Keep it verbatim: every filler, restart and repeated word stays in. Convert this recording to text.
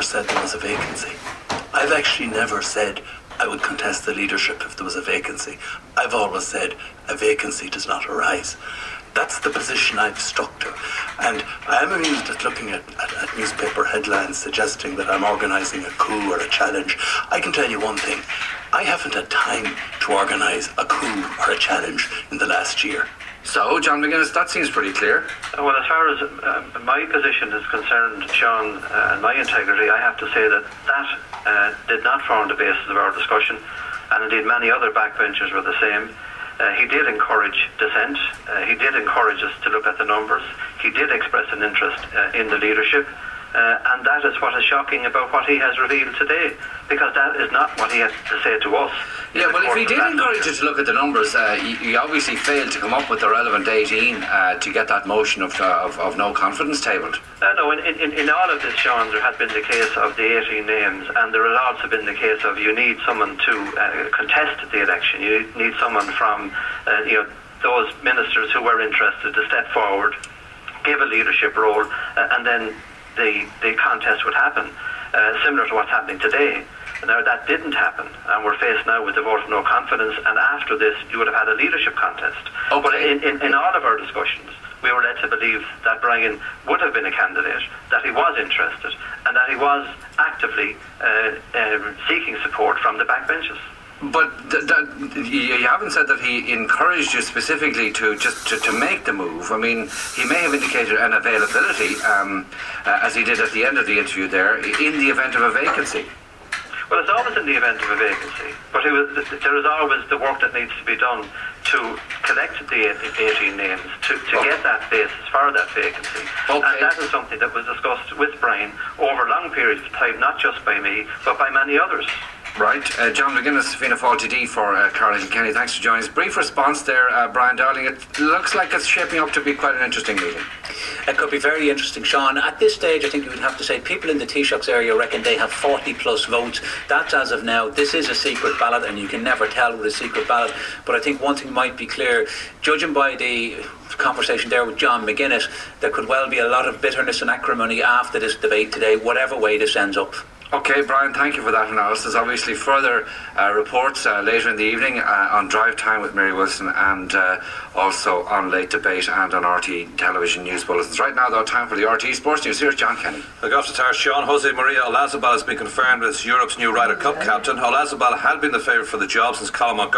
said there was a vacancy. I've actually never said I would contest the leadership if there was a vacancy. I've always said a vacancy does not arise. That's the position I've stuck to. And I am amused at looking at, at, at newspaper headlines suggesting that I'm organising a coup or a challenge. I can tell you one thing. I haven't had time to organise a coup or a challenge in the last year. So, John McGuinness, that seems pretty clear. Well, as far as uh, my position is concerned, Sean, uh, and my integrity, I have to say that that uh, did not form the basis of our discussion, and indeed many other backbenchers were the same. Uh, he did encourage dissent. Uh, he did encourage us to look at the numbers. He did express an interest uh, in the leadership. Uh, and that is what is shocking about what he has revealed today, because that is not what he has to say to us. Yeah, well, if he did encourage you to look at the numbers, uh, you, you obviously failed to come up with the relevant eighteen uh, to get that motion of, uh, of, of no confidence tabled. Uh, no, in, in, in all of this, Sean, there has been the case of the eighteen names, and there has also been the case of you need someone to uh, contest the election. You need someone from uh, you know those ministers who were interested to step forward, give a leadership role, uh, and then the, the contest would happen, uh, similar to what's happening today. Now, that didn't happen, and we're faced now with the vote of no confidence, and after this, you would have had a leadership contest. Okay. But in, in, in all of our discussions, we were led to believe that Brian would have been a candidate, that he was interested, and that he was actively uh, um, seeking support from the backbenches. But th- that, you haven't said that he encouraged you specifically to just to, to make the move. I mean, he may have indicated an availability, um, uh, as he did at the end of the interview there, in the event of a vacancy. Well, it's always in the event of a vacancy, but it was, there is always the work that needs to be done to collect the eighteen names, to, to okay. get that basis for that vacancy. Okay. And that is something that was discussed with Brian over long periods of time, not just by me, but by many others. Right. Uh, John McGuinness, Fianna Fáil T D for uh, Carl Kenny. Thanks for joining us. Brief response there, uh, Brian Darling. It looks like it's shaping up to be quite an interesting meeting. It could be very interesting, Sean. At this stage, I think you would have to say people in the Taoiseach's area reckon they have forty plus votes. That's as of now. This is a secret ballot, and you can never tell with a secret ballot. But I think one thing might be clear, judging by the conversation there with John McGuinness, there could well be a lot of bitterness and acrimony after this debate today, whatever way this ends up. Okay, Brian, thank you for that analysis. Obviously, further uh, reports uh, later in the evening uh, on Drive Time with Mary Wilson, and uh, also on Late Debate and on R T television news bulletins. Right now, though, time for the R T Sports News. Here's John Kenny. Look after Tar Sean. Jose Maria Olazabal has been confirmed as Europe's new Ryder Cup captain. Olazabal had been the favourite for the job since Colin Montgomery